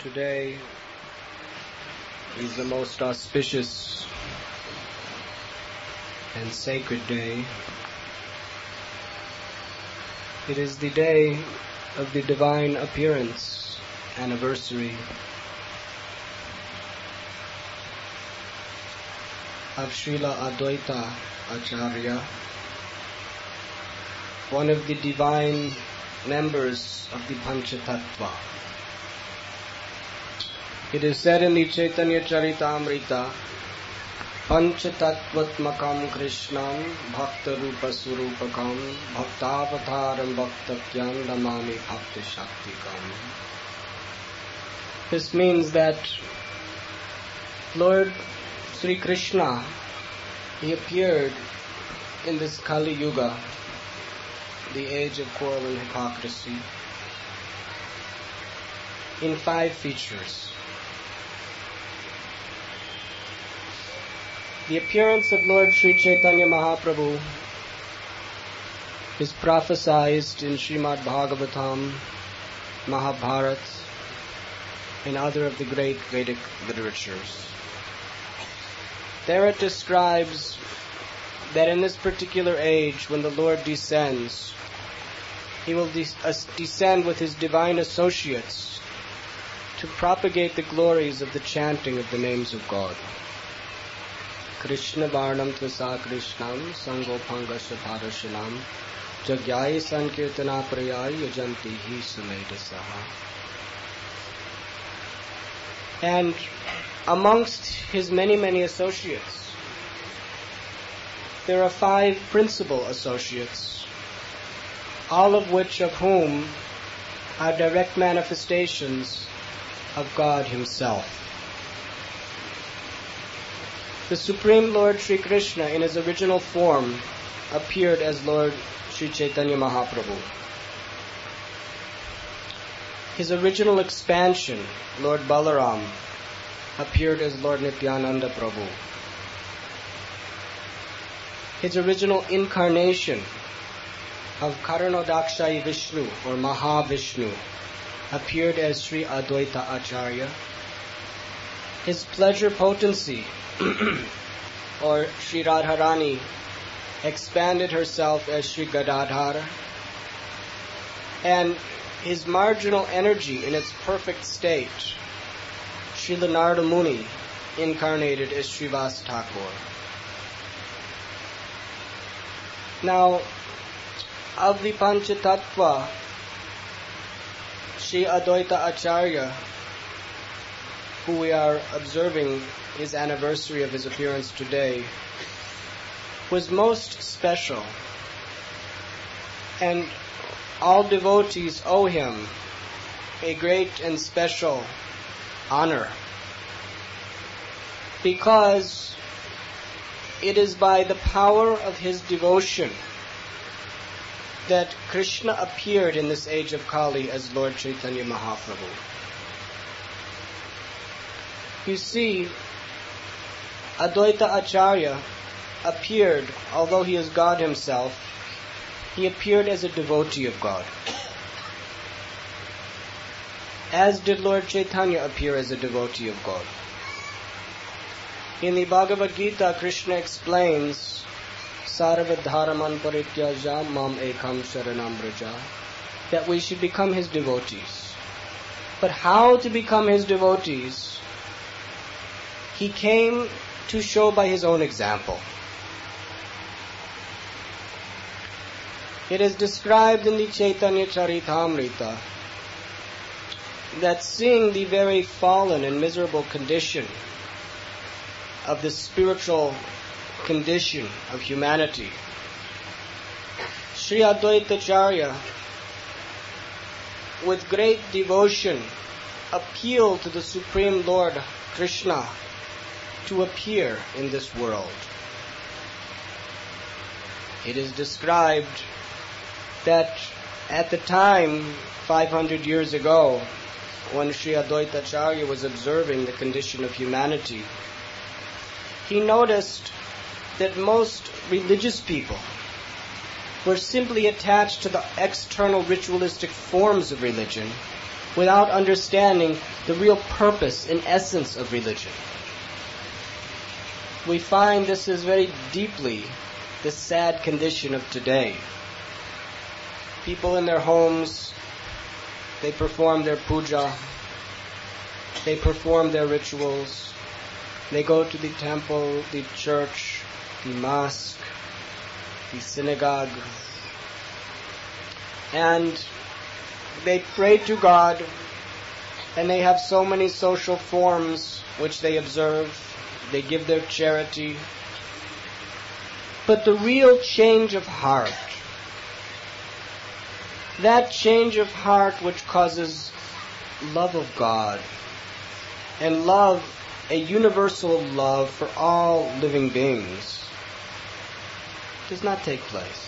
Today is the most auspicious and sacred day. It is the day of the divine appearance anniversary of Srila Advaita Acharya, one of the divine members of the Panchatattva. It is said in the Chaitanya Charitamrita, Panchatattvatmakam Krishnam Bhakta Rupa Surupakam Bhaktavataram Bhaktakyam Namami Bhakti Shaktikam. This means that Lord Sri Krishna, he appeared in this Kali Yuga, the age of quarrel and hypocrisy, in 5 features. The appearance of Lord Sri Chaitanya Mahaprabhu is prophesied in Srimad Bhagavatam, Mahabharata, and other of the great Vedic literatures. There it describes that in this particular age, when the Lord descends, He will descend with His divine associates to propagate the glories of the chanting of the names of God. Krishna Varnam Tvasa Krishnam Sangopangasya Bharashanam Jagyai Sankirtana Prayai Yajanti Hi Sumedasaha. And amongst His many associates, there are 5 principal associates, all of whom are direct manifestations of God Himself. The Supreme Lord Sri Krishna in His original form appeared as Lord Sri Chaitanya Mahaprabhu. His original expansion, Lord Balaram, appeared as Lord Nityananda Prabhu. His original incarnation of Karanodakshai Vishnu or Mahavishnu appeared as Sri Advaita Acharya. His pleasure potency or Sri Radharani expanded herself as Sri Gadadhara, and his marginal energy in its perfect state, Srila Narada Muni incarnated as Srivas Thakur. Now, of the Panchatattva, Sri Advaita Acharya, who we are observing his anniversary of his appearance today, was most special, and all devotees owe him a great and special honor, because it is by the power of his devotion that Krishna appeared in this age of Kali as Lord Chaitanya Mahaprabhu. You see, Advaita Acharya appeared, although he is God Himself, he appeared as a devotee of God. As did Lord Chaitanya appear as a devotee of God. In the Bhagavad Gita, Krishna explains, Sarvadharaman parityaja mam ekam sharanam vraja, that we should become His devotees. But how to become His devotees? He came to show by His own example. It is described in the Chaitanya Charitamrita that seeing the very fallen and miserable condition of the spiritual condition of humanity, Sri Advaita Acharya, with great devotion, appealed to the Supreme Lord Krishna to appear in this world. It is described that at the time, 500 years ago, when Sri Advaita Acharya was observing the condition of humanity, he noticed that most religious people were simply attached to the external ritualistic forms of religion without understanding the real purpose and essence of religion. We find this is very deeply the sad condition of today. People in their homes, they perform their puja, they perform their rituals, they go to the temple, the church, the mosque, the synagogue, and they pray to God, and they have so many social forms which they observe. They give their charity. But the real change of heart, that change of heart which causes love of God and love, a universal love for all living beings, does not take place.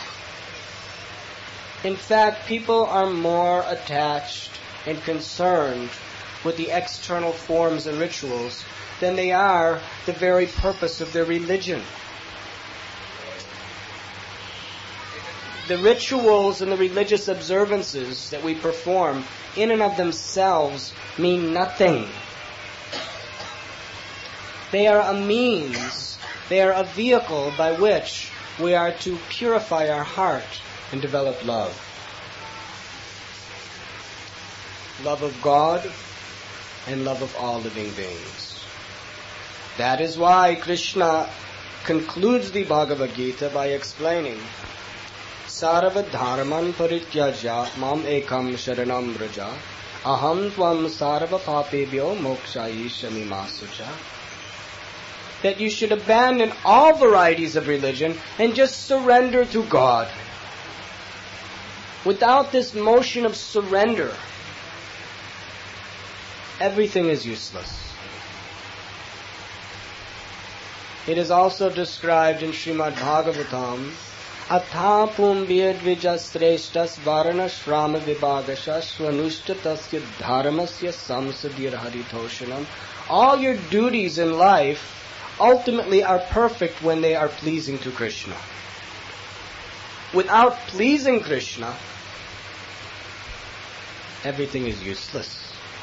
In fact, people are more attached and concerned with the external forms and rituals than they are the very purpose of their religion. The rituals and the religious observances that we perform in and of themselves mean nothing. They are a means, they are a vehicle by which we are to purify our heart and develop love. Love of God and love of all living beings. That is why Krishna concludes the Bhagavad Gita by explaining, Sarva dharman parityajya mam ekam sharanam vraja aham tvam sarva papebhyo mokshayishyami ma sucha. That you should abandon all varieties of religion and just surrender to God. Without this motion of surrender, everything is useless. It is also described in Srimad Bhagavatam, Athapum vyadvijasreshtas varanashrama vibhagasha swanushtatasya dharmasya samsadir haritoshanam. All your duties in life ultimately are perfect when they are pleasing to Krishna. Without pleasing Krishna, everything is useless.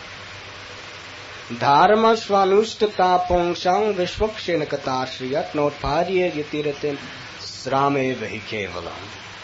Dharma svanushtata pongshang vishvakshenakatashriyat notparye yatiratin srame vahikevalam.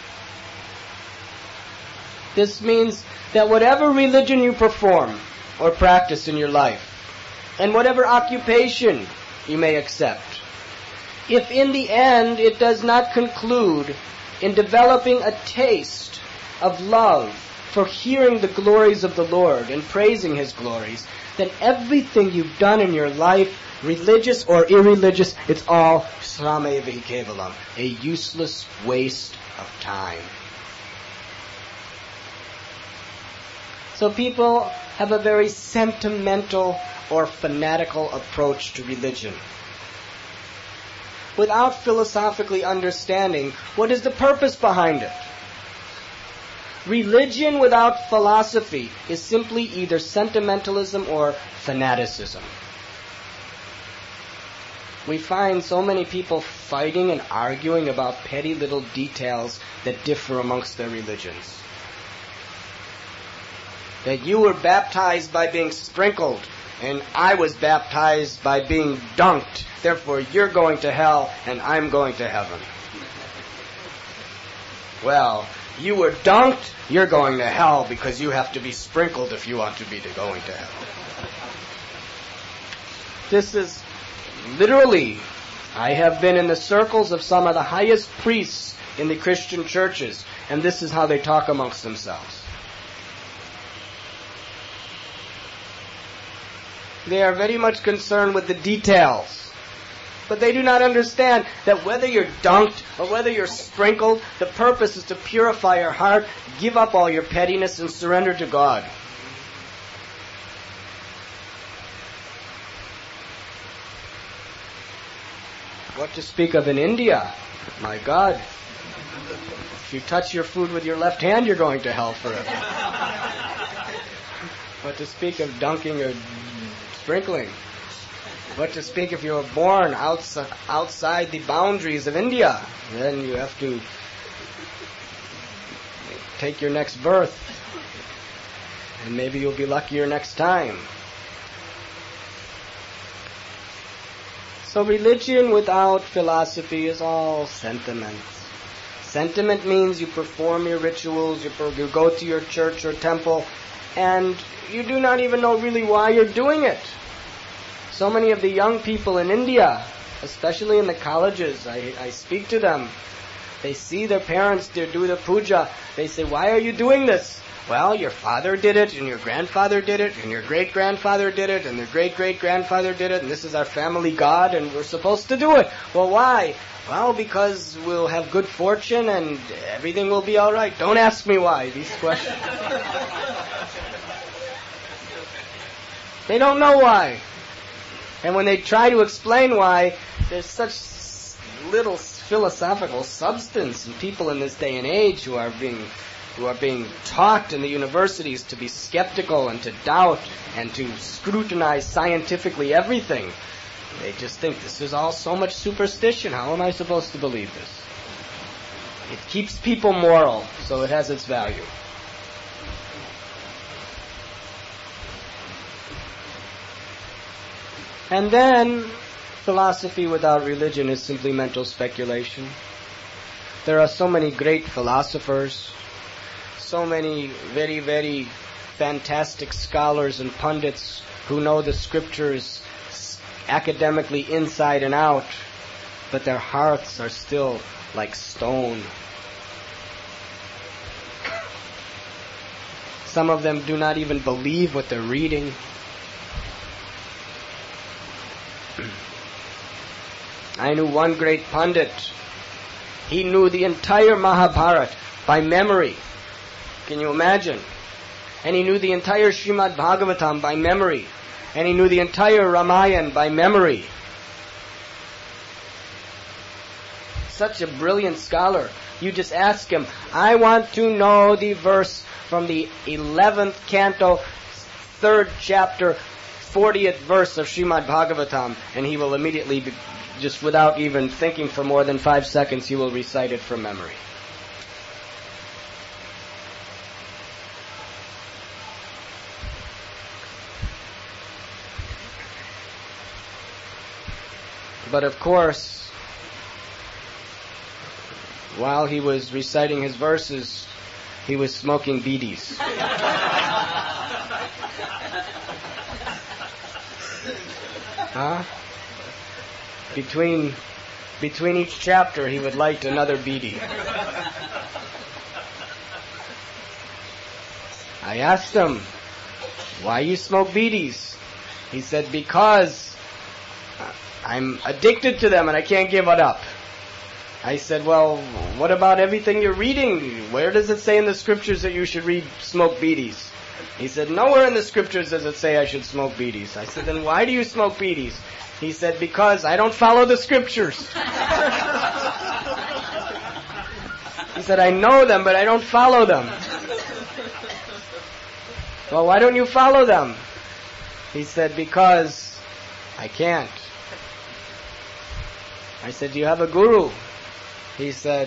This means that whatever religion you perform or practice in your life, and whatever occupation you may accept, if in the end it does not conclude in developing a taste of love for hearing the glories of the Lord and praising His glories, then everything you've done in your life, religious or irreligious, it's all srame vahikevalam, a useless waste of time. So people have a very sentimental or fanatical approach to religion, without philosophically understanding what is the purpose behind it. Religion without philosophy is simply either sentimentalism or fanaticism. We find so many people fighting and arguing about petty little details that differ amongst their religions. That you were baptized by being sprinkled, and I was baptized by being dunked. Therefore, you're going to hell, and I'm going to heaven. Well, you were dunked, you're going to hell because you have to be sprinkled if you want to be going to hell. This is literally, I have been in the circles of some of the highest priests in the Christian churches, and this is how they talk amongst themselves. They are very much concerned with the details. But they do not understand that whether you're dunked or whether you're sprinkled, the purpose is to purify your heart, give up all your pettiness, and surrender to God. What to speak of in India? My God. If you touch your food with your left hand, you're going to hell forever. What to speak of dunking or sprinkling? What to speak if you were born outside the boundaries of India? Then you have to take your next birth. and maybe you'll be luckier next time. So religion without philosophy is all sentiment. Sentiment means you perform your rituals, you go to your church or temple, and you do not even know really why you're doing it. So many of the young people in India, especially in the colleges, I speak to them. They see their parents do the puja. They say, why are you doing this? Well, your father did it, and your grandfather did it, and your great-grandfather did it, and their great-great-grandfather did it, and this is our family god, and we're supposed to do it. Well, why? Well, because we'll have good fortune, and everything will be all right. Don't ask me why, these questions. They don't know why. And when they try to explain why, there's such little philosophical substance in people in this day and age who are being taught in the universities to be skeptical and to doubt and to scrutinize scientifically everything. They just think this is all so much superstition. How am I supposed to believe this? It keeps people moral, so it has its value. And then, philosophy without religion is simply mental speculation. There are so many great philosophers, so many very, very fantastic scholars and pundits who know the scriptures academically inside and out, but their hearts are still like stone. Some of them do not even believe what they're reading. I knew one great pundit. He knew the entire Mahabharata by memory. Can you imagine? And he knew the entire Srimad Bhagavatam by memory. And he knew the entire Ramayana by memory. Such a brilliant scholar. You just ask him, I want to know the verse from the 11th canto, 3rd chapter, 40th verse of Srimad Bhagavatam, and he will immediately, just without even thinking for more than 5 seconds, he will recite it from memory. But of course, while he was reciting his verses, he was smoking bidis. Huh? Between each chapter, he would light another bidi. I asked him, why you smoke bidis? He said, because I'm addicted to them and I can't give it up. I said, well, what about everything you're reading? Where does it say in the scriptures that you should smoke bidis? He said, nowhere in the scriptures does it say I should smoke bidis. I said, then why do you smoke bidis? He said, because I don't follow the scriptures. He said, I know them, but I don't follow them. Well, why don't you follow them? He said, because I can't. I said, do you have a guru? He said,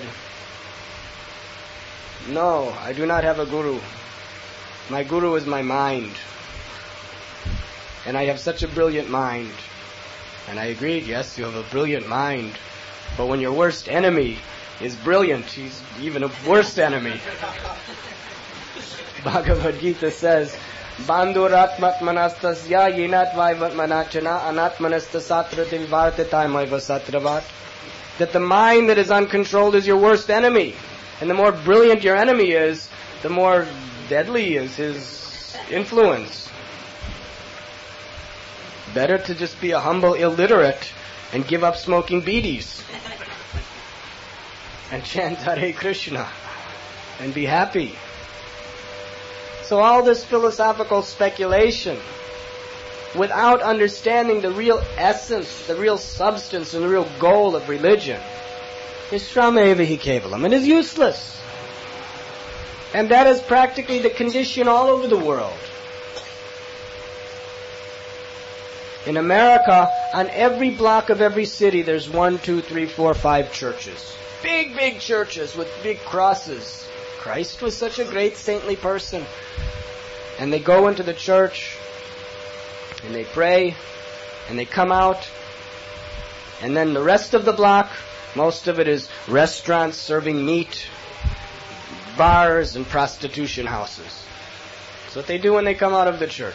no, I do not have a guru. My guru is my mind. And I have such a brilliant mind. And I agreed, yes, you have a brilliant mind. But when your worst enemy is brilliant, he's even a worse enemy. Bhagavad Gita says, Bandhuratmatmanastasya yenatvaivantmanachana anatmanastasatra vivartitaimaiva satravat. That the mind that is uncontrolled is your worst enemy. And the more brilliant your enemy is, the more deadly is his influence. Better to just be a humble illiterate and give up smoking bidis and chant Hare Krishna and be happy. So all this philosophical speculation without understanding the real essence, the real substance, and the real goal of religion is shramevahi kevalam. It is useless. And that is practically the condition all over the world. In America, on every block of every city, there's 1, 2, 3, 4, 5 churches. Big, big churches with big crosses. Christ was such a great saintly person. And they go into the church, and they pray, and they come out, and then the rest of the block, most of it is restaurants serving meat, bars, and prostitution houses. That's what they do when they come out of the church.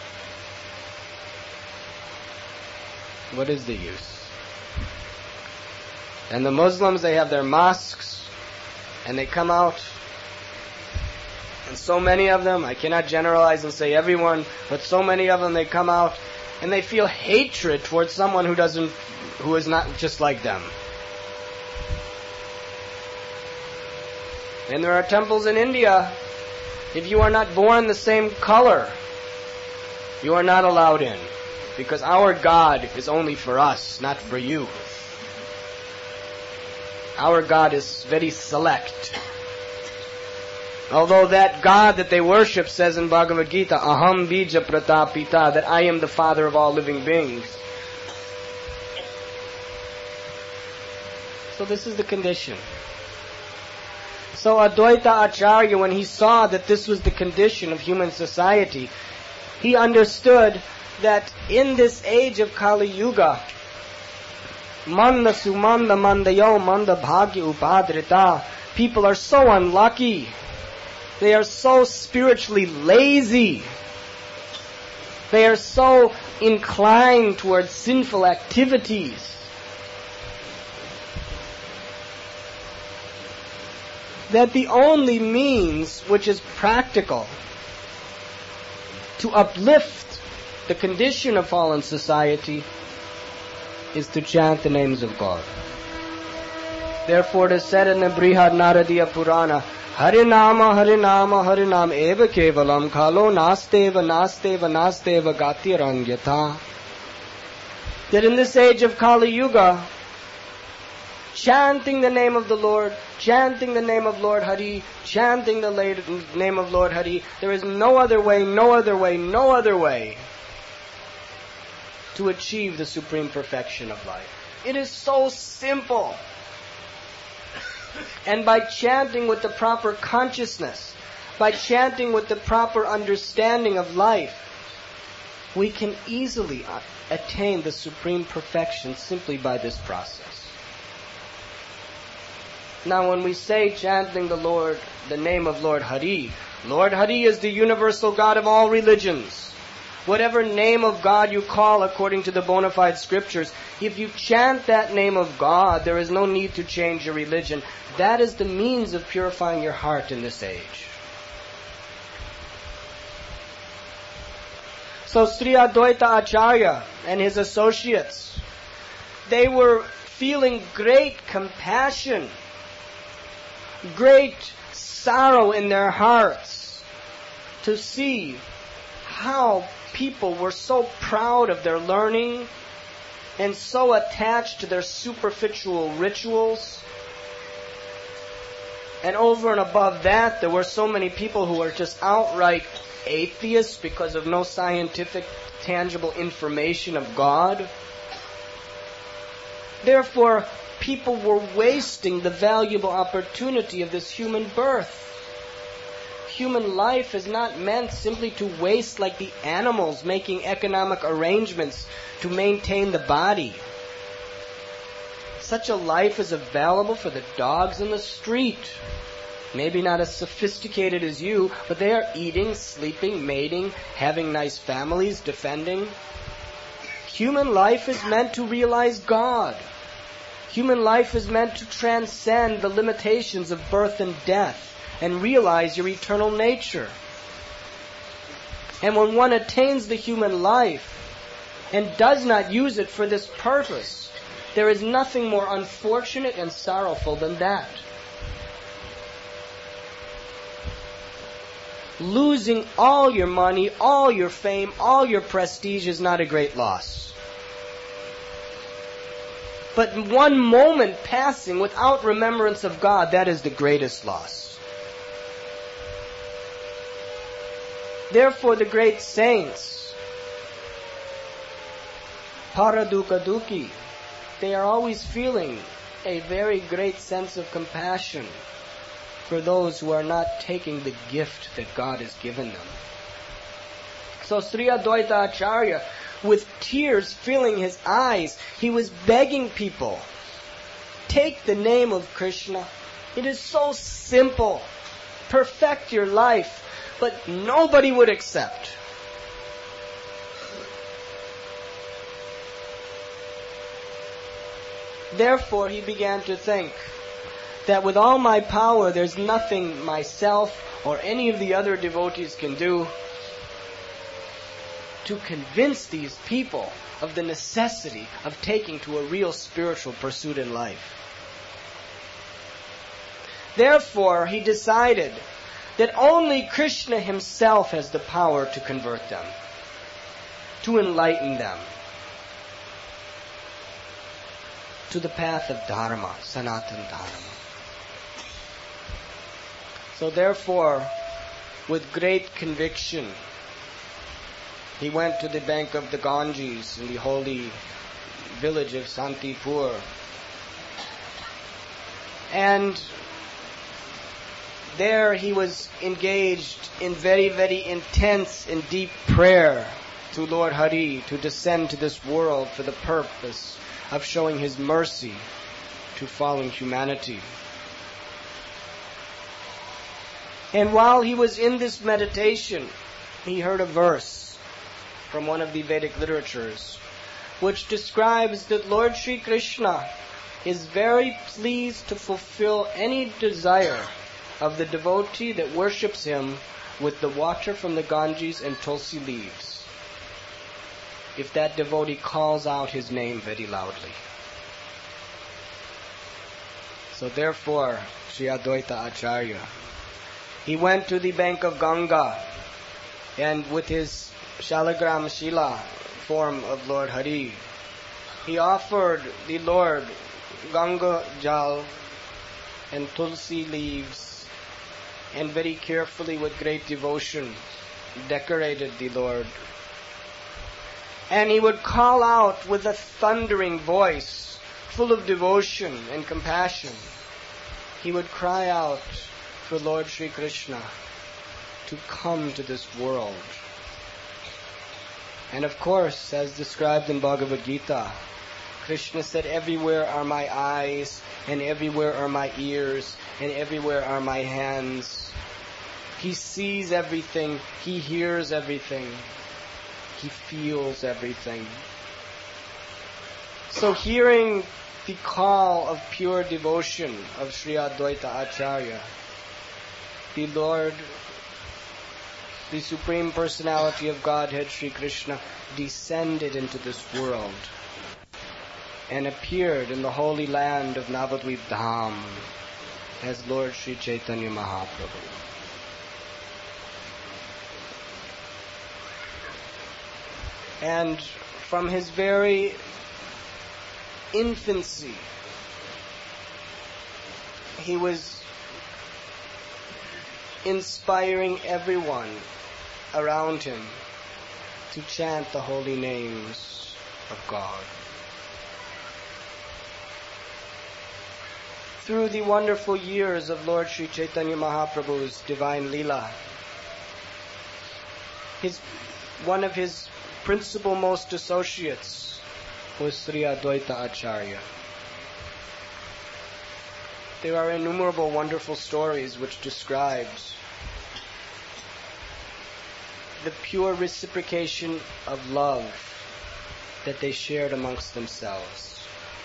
What is the use? And the Muslims, they have their mosques, and they come out, and so many of them, I cannot generalize and say everyone, but so many of them, they come out, and they feel hatred towards someone who is not just like them. And there are temples in India, if you are not born the same color, you are not allowed in. Because our God is only for us, not for you. Our God is very select. Although that God that they worship says in Bhagavad Gita, Aham bija pratapita, that I am the father of all living beings. So this is the condition. So Advaita Acharya, when he saw that this was the condition of human society, he understood that in this age of Kali Yuga, Manda Sumanda Mandayo Manda Bhagya Upadrita, people are so unlucky. They are so spiritually lazy. They are so inclined towards sinful activities. That the only means which is practical to uplift the condition of fallen society is to chant the names of God. Therefore it is said in the Brihad Naradiya Purana, Harinama, Harinama, Harinam eva kevalam khalo nasteva, nasteva, nasteva gatirangyata. That in this age of Kali Yuga, chanting the name of the Lord, chanting the name of Lord Hari, chanting the name of Lord Hari, there is no other way, no other way, no other way to achieve the supreme perfection of life. It is so simple. And by chanting with the proper consciousness, by chanting with the proper understanding of life, we can easily attain the supreme perfection simply by this process. Now when we say chanting the name of Lord Hari is the universal God of all religions. Whatever name of God you call according to the bona fide scriptures, if you chant that name of God, there is no need to change your religion. That is the means of purifying your heart in this age. So Sri Advaita Acharya and his associates, they were feeling great compassion, great sorrow in their hearts to see how people were so proud of their learning and so attached to their superficial rituals. And over and above that, there were so many people who were just outright atheists because of no scientific, tangible information of God. Therefore, people were wasting the valuable opportunity of this human birth. Human life is not meant simply to waste like the animals making economic arrangements to maintain the body. Such a life is available for the dogs in the street. Maybe not as sophisticated as you, but they are eating, sleeping, mating, having nice families, defending. Human life is meant to realize God. Human life is meant to transcend the limitations of birth and death and realize your eternal nature. And when one attains the human life and does not use it for this purpose, there is nothing more unfortunate and sorrowful than that. Losing all your money, all your fame, all your prestige is not a great loss. But one moment passing without remembrance of God, that is the greatest loss. Therefore, the great saints, Paradukaduki, they are always feeling a very great sense of compassion for those who are not taking the gift that God has given them. So Sri Advaita Acharya, with tears filling his eyes, he was begging people, take the name of Krishna. It is so simple. Perfect your life. But nobody would accept. Therefore, he began to think that with all my power, there's nothing myself or any of the other devotees can do to convince these people of the necessity of taking to a real spiritual pursuit in life. Therefore, he decided that only Krishna himself has the power to convert them, to enlighten them to the path of Dharma, Sanatana Dharma. So therefore, with great conviction, he went to the bank of the Ganges in the holy village of Santipur. And there he was engaged in very, very intense and deep prayer to Lord Hari to descend to this world for the purpose of showing his mercy to fallen humanity. And while he was in this meditation, he heard a verse from one of the Vedic literatures which describes that Lord Sri Krishna is very pleased to fulfill any desire of the devotee that worships him with the water from the Ganges and tulsi leaves, if that devotee calls out his name very loudly. So therefore, Sri Advaita Acharya, he went to the bank of Ganga, and with his Shalagram Shila form of Lord Hari, he offered the Lord Ganga Jal and tulsi leaves, and very carefully with great devotion decorated the Lord. And he would call out with a thundering voice, full of devotion and compassion. He would cry out for Lord Sri Krishna to come to this world. And of course, as described in Bhagavad Gita, Krishna said, everywhere are my eyes, and everywhere are my ears, and everywhere are my hands. He sees everything, he hears everything, he feels everything. So hearing the call of pure devotion of Sri Advaita Acharya, the Lord, the Supreme Personality of Godhead, Sri Krishna, descended into this world and appeared in the holy land of Navadvip Dham as Lord Sri Chaitanya Mahaprabhu. And from his very infancy, he was inspiring everyone around him to chant the holy names of God. Through the wonderful years of Lord Sri Chaitanya Mahaprabhu's divine Leela, one of his principal most associates was Sri Advaita Acharya. There are innumerable wonderful stories which describe the pure reciprocation of love that they shared amongst themselves.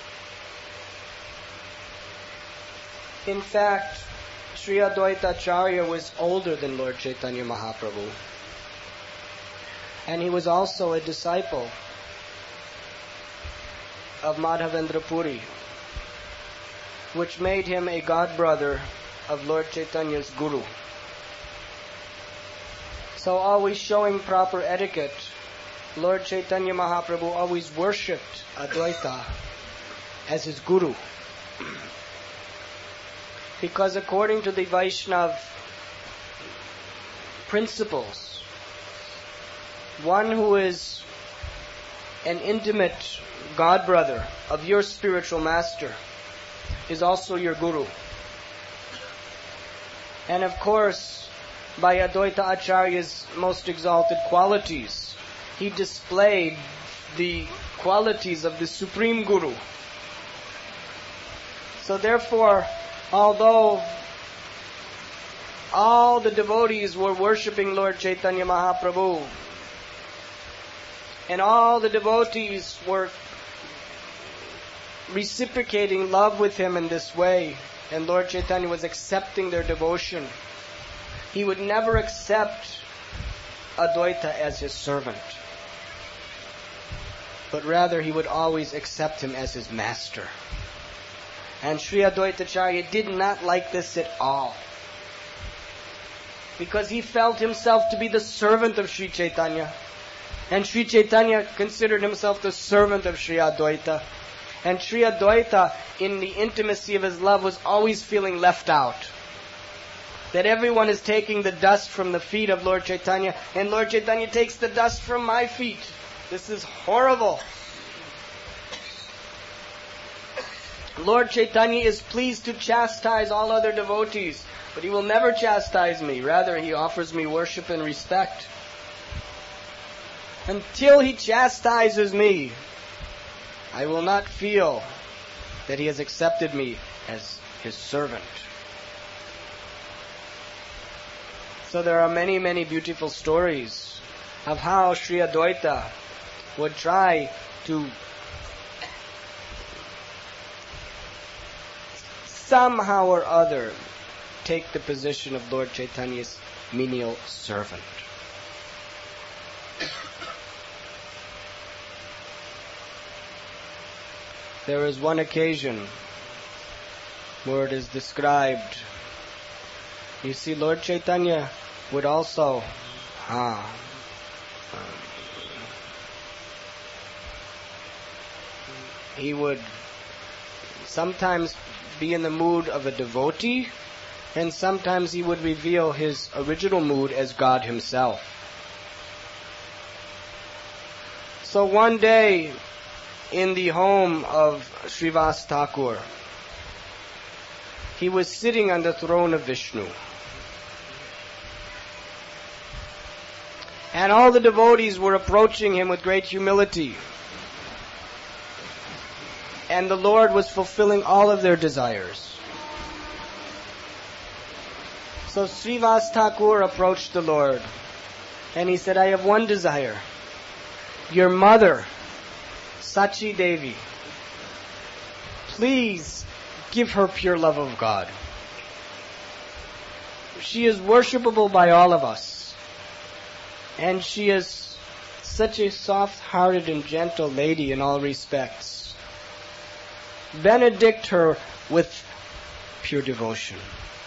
In fact, Sri Advaita Acharya was older than Lord Chaitanya Mahaprabhu. And he was also a disciple of Madhavendra Puri, which made him a godbrother of Lord Chaitanya's guru. So always showing proper etiquette, Lord Chaitanya Mahaprabhu always worshipped Advaita as his guru. Because according to the Vaishnav principles, one who is an intimate godbrother of your spiritual master is also your guru. And of course, by Advaita Acharya's most exalted qualities. He displayed the qualities of the Supreme Guru. So therefore, although all the devotees were worshipping Lord Chaitanya Mahaprabhu, and all the devotees were reciprocating love with him in this way, and Lord Chaitanya was accepting their devotion, he would never accept Advaita as his servant, but rather he would always accept him as his master. And Sri Advaita Acharya did not like this at all, because he felt himself to be the servant of Sri Chaitanya, and Sri Chaitanya considered himself the servant of Sri Advaita. And Sri Advaita, in the intimacy of his love, was always feeling left out. That everyone is taking the dust from the feet of Lord Chaitanya, and Lord Chaitanya takes the dust from my feet. This is horrible. Lord Chaitanya is pleased to chastise all other devotees, but he will never chastise me. Rather, he offers me worship and respect. Until he chastises me, I will not feel that he has accepted me as his servant. So there are many, many beautiful stories of how Sri Advaita would try to somehow or other take the position of Lord Chaitanya's menial servant. There is one occasion where it is described, you see, Lord Chaitanya would also he would sometimes be in the mood of a devotee, and sometimes he would reveal his original mood as God himself. So one day, in the home of Srivas Thakur, he was sitting on the throne of Vishnu. And all the devotees were approaching him with great humility. And the Lord was fulfilling all of their desires. So Srivas Thakur approached the Lord, and he said, I have one desire. Your mother, Sachi Devi, please give her pure love of God. She is worshipable by all of us, and she is such a soft-hearted and gentle lady in all respects. Benedict her with pure devotion.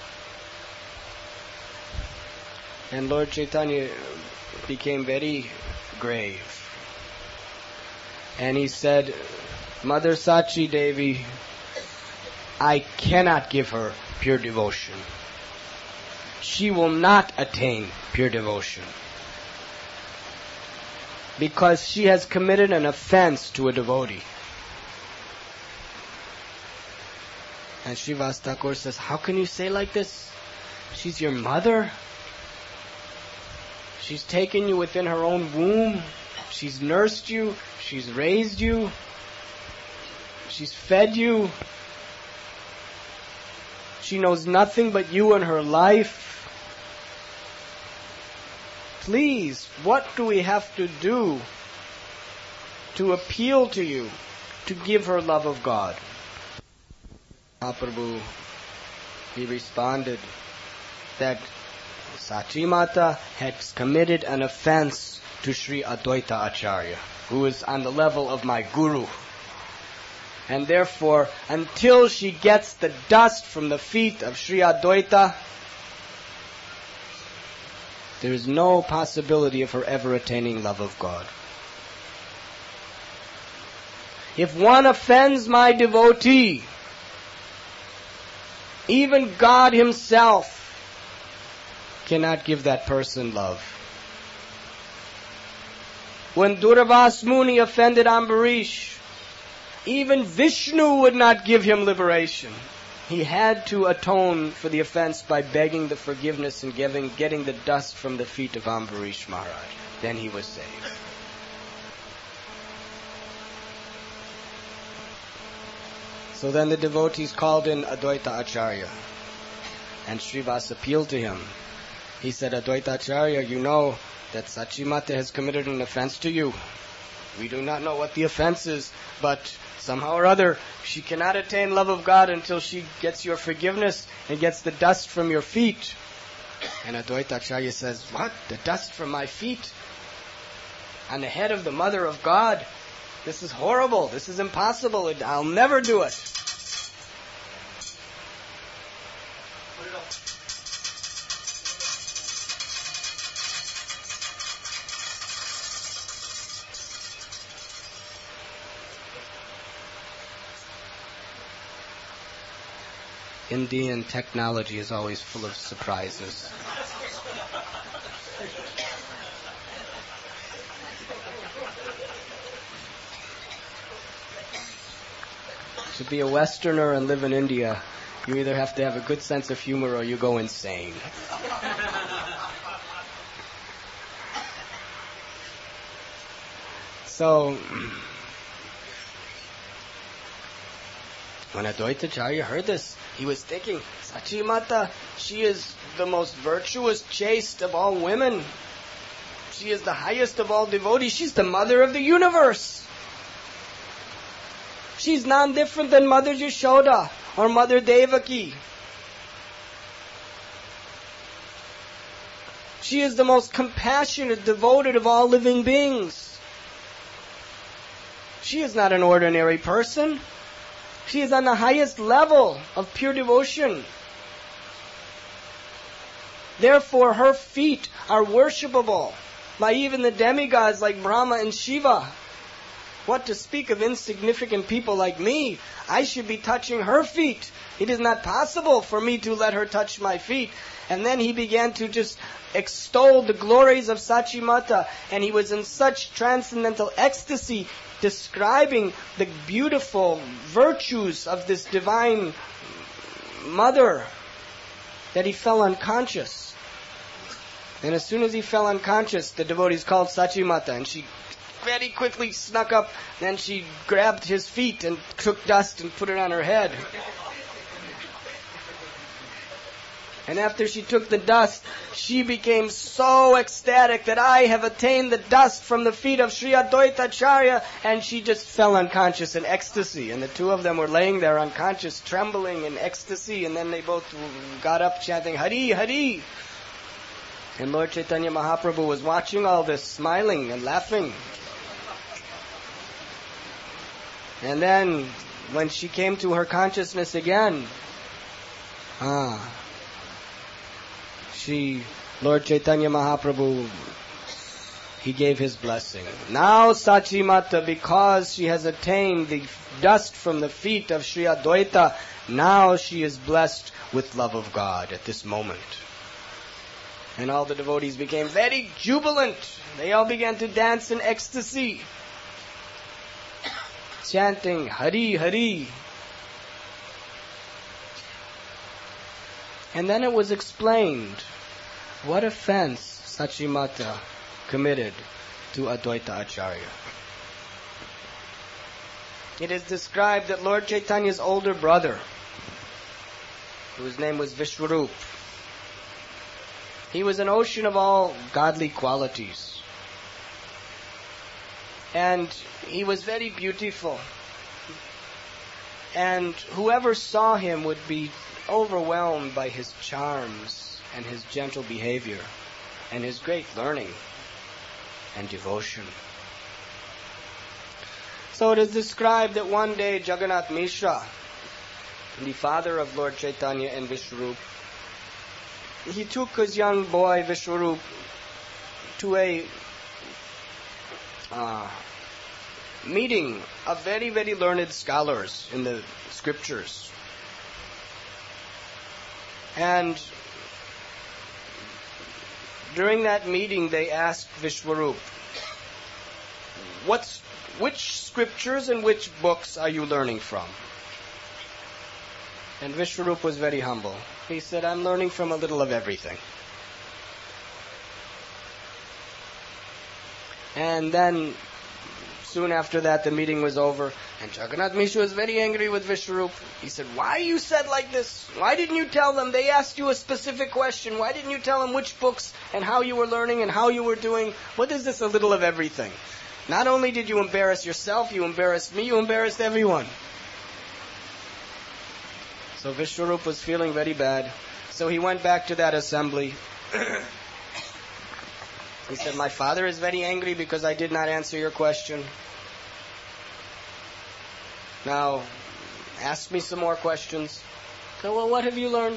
And Lord Chaitanya became very grave. And he said, Mother Sachi Devi, I cannot give her pure devotion. She will not attain pure devotion, because she has committed an offense to a devotee. And Srivas Thakur says, how can you say like this? She's your mother. She's taken you within her own womb. She's nursed you. She's raised you. She's fed you. She knows nothing but you and her life. Please, what do we have to do to appeal to you to give her love of God? Mahaprabhu, he responded that Sachi Mata had committed an offense to Sri Advaita Acharya, who is on the level of my guru. And therefore, until she gets the dust from the feet of Sri Advaita, there is no possibility of her ever attaining love of God. If one offends my devotee, even God himself cannot give that person love. When Durvas Muni offended Ambarish, even Vishnu would not give him liberation. He had to atone for the offense by begging the forgiveness and getting the dust from the feet of Ambarish Maharaj. Then he was saved. So then the devotees called in Advaita Acharya, and Srivas appealed to him. He said, Advaita Acharya, you know that Sachimata has committed an offense to you. We do not know what the offense is, but somehow or other, she cannot attain love of God until she gets your forgiveness and gets the dust from your feet. And Advaita Acharya says, what? The dust from my feet? On the head of the Mother of God? This is horrible. This is impossible. I'll never do it. Indian technology is always full of surprises. To be a Westerner and live in India, you either have to have a good sense of humor or you go insane. So, when Advaita Acharya heard this, he was thinking, Sachimata, she is the most virtuous, chaste of all women. She is the highest of all devotees. She's the mother of the universe. She's non-different than Mother Yashoda or Mother Devaki. She is the most compassionate, devoted of all living beings. She is not an ordinary person. She is on the highest level of pure devotion. Therefore, her feet are worshipable by even the demigods like Brahma and Shiva. What to speak of insignificant people like me? I should be touching her feet. It is not possible for me to let her touch my feet. And then he began to just extol the glories of Sachimata, and he was in such transcendental ecstasy, describing the beautiful virtues of this divine mother, that he fell unconscious. And as soon as he fell unconscious, the devotees called Sachimata, and she very quickly snuck up, then she grabbed his feet and took dust and put it on her head. And after she took the dust, she became so ecstatic that I have attained the dust from the feet of Sri Advaita Acharya, and she just fell unconscious in ecstasy. And the two of them were laying there unconscious, trembling in ecstasy, and then they both got up chanting, Hari, Hari. And Lord Chaitanya Mahaprabhu was watching all this, smiling and laughing. And then, when she came to her consciousness again, Lord Chaitanya Mahaprabhu, he gave his blessing. Now Sachimata, because she has attained the dust from the feet of Sri Advaita, now she is blessed with love of God at this moment. And all the devotees became very jubilant. They all began to dance in ecstasy, chanting Hari, Hari. And then it was explained what offense Sachimata committed to Advaita Acharya. It is described that Lord Chaitanya's older brother, whose name was Vishwarup, he was an ocean of all godly qualities. And he was very beautiful. And whoever saw him would be overwhelmed by his charms and his gentle behavior and his great learning and devotion. So it is described that one day Jagannath Mishra, the father of Lord Chaitanya and Vishwarup, he took his young boy Vishwarup to a meeting of very, very learned scholars in the scriptures. And during that meeting, they asked Vishwarup, which scriptures and which books are you learning from? And Vishwarup was very humble. He said, I'm learning from a little of everything. And then, soon after that, the meeting was over, and Jagannath Mishra was very angry with Vishwarup. He said, why you said like this? Why didn't you tell them? They asked you a specific question. Why didn't you tell them which books and how you were learning and how you were doing? What is this a little of everything? Not only did you embarrass yourself, you embarrassed me, you embarrassed everyone. So Vishwarup was feeling very bad. So he went back to that assembly. He said, my father is very angry because I did not answer your question. Now, ask me some more questions. So, well, what have you learned?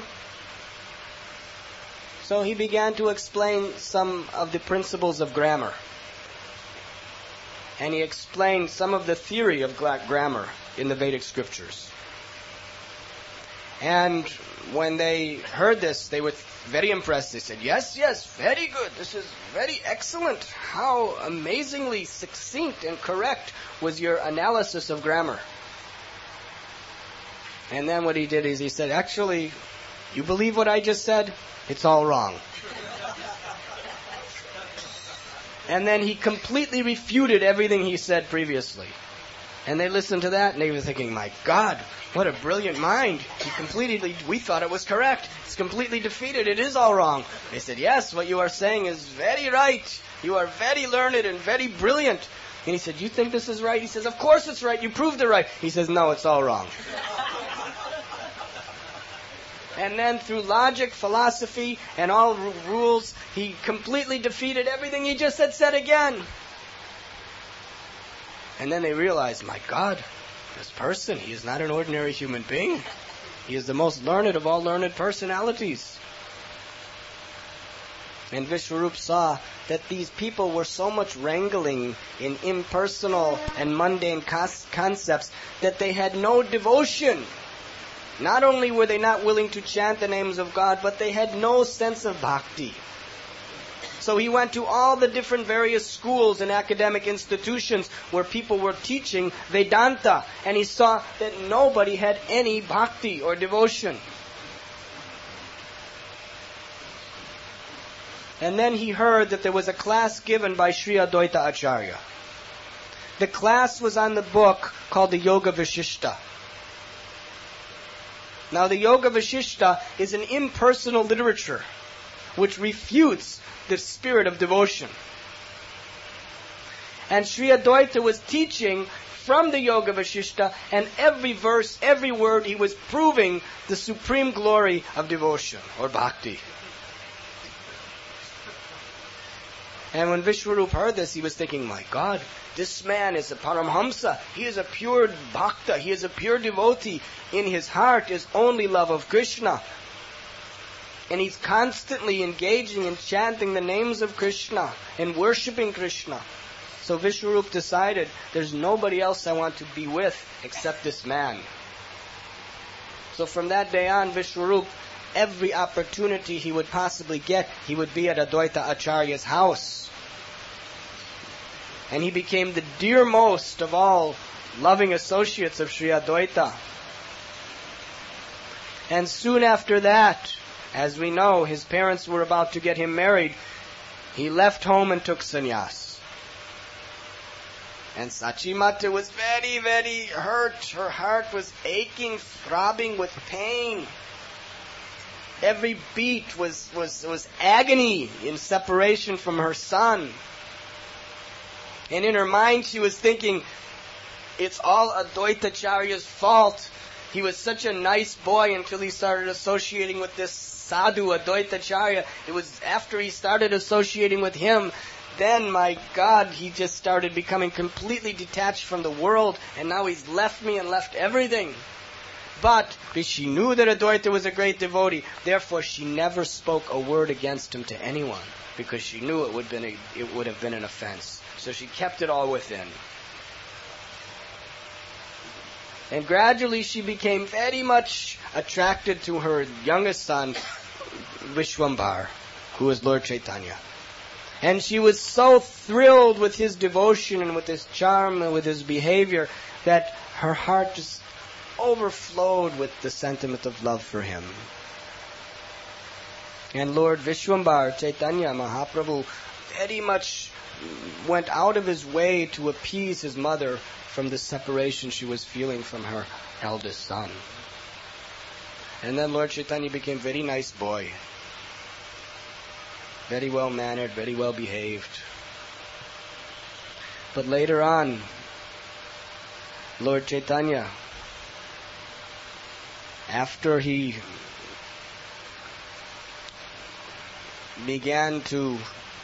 So he began to explain some of the principles of grammar. And he explained some of the theory of grammar in the Vedic scriptures. And when they heard this, they were very impressed. They said, yes, very good. This is very excellent. How amazingly succinct and correct was your analysis of grammar. And then what he did is he said, actually, you believe what I just said? It's all wrong. And then he completely refuted everything he said previously. And they listened to that and they were thinking, my God, what a brilliant mind. We thought it was correct. It's completely defeated. It is all wrong. They said, yes, what you are saying is very right. You are very learned and very brilliant. And he said, you think this is right? He says, of course it's right. You proved it right. He says, no, it's all wrong. And then through logic, philosophy, and all rules, he completely defeated everything he just had said again. And then they realized, my God, this person, he is not an ordinary human being. He is the most learned of all learned personalities. And Vishwarup saw that these people were so much wrangling in impersonal and mundane concepts that they had no devotion. Not only were they not willing to chant the names of God, but they had no sense of bhakti. So he went to all the different various schools and academic institutions where people were teaching Vedanta, and he saw that nobody had any bhakti or devotion. And then he heard that there was a class given by Sri Advaita Acharya. The class was on the book called the Yoga Vashishta. Now the Yoga Vashishta is an impersonal literature which refutes the spirit of devotion. And Sri Advaita was teaching from the Yoga Vashishta, and every verse, every word, he was proving the supreme glory of devotion or bhakti. And when Vishwarup heard this, he was thinking, my God, this man is a Paramhamsa. He is a pure bhakta. He is a pure devotee. In his heart is only love of Krishna. And he's constantly engaging in chanting the names of Krishna and worshipping Krishna. So Vishwarup decided, there's nobody else I want to be with except this man. So from that day on, Vishwarup, every opportunity he would possibly get, he would be at Advaita Acharya's house. And he became the dearmost of all loving associates of Sri Advaita. And soon after that, as we know, his parents were about to get him married. He left home and took sannyas. And Sachimata was very, very hurt. Her heart was aching, throbbing with pain. Every beat was agony in separation from her son. And in her mind she was thinking, it's all Advaita Acharya's fault. He was such a nice boy until he started associating with this sadhu, Advaita Acharya. It was after he started associating with him, then, my God, he just started becoming completely detached from the world, and now he's left me and left everything. But she knew that Advaita was a great devotee, therefore she never spoke a word against him to anyone, because she knew it would have been an offense. So she kept it all within. And gradually she became very much attracted to her youngest son, Vishwambar, who was Lord Chaitanya. And she was so thrilled with his devotion and with his charm and with his behavior that her heart just overflowed with the sentiment of love for him. And Lord Vishwambar Chaitanya Mahaprabhu very much went out of his way to appease his mother from the separation she was feeling from her eldest son. And then Lord Chaitanya became a very nice boy. Very well mannered, very well behaved. But later on, Lord Chaitanya, after he began to